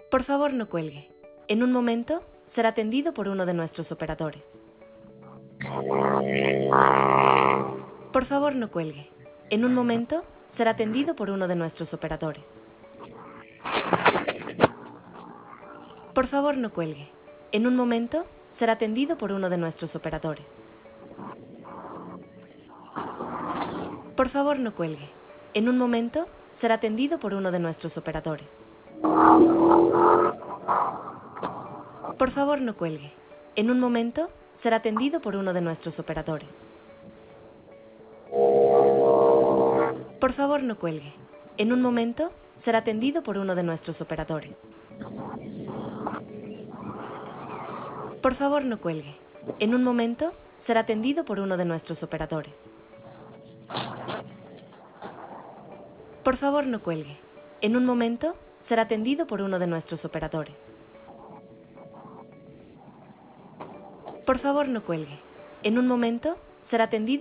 Por favor, no cuelgue. En un momento será atendido por uno de nuestros operadores. Por favor, no cuelgue. En un momento será atendido por uno de nuestros operadores. Por favor, no cuelgue. En un momento será atendido por uno de nuestros operadores. Por favor, no cuelgue. En un momento será atendido por uno de nuestros operadores. Por favor, no cuelgue. En un momento será atendido por uno de nuestros operadores. Por favor, no cuelgue. En un momento será atendido por uno de nuestros operadores. Por favor, no cuelgue. En un momento será atendido por uno de nuestros operadores. Por favor, no cuelgue. En un momento será atendido por uno de nuestros operadores. Por favor, no cuelgue. En un momento será atendido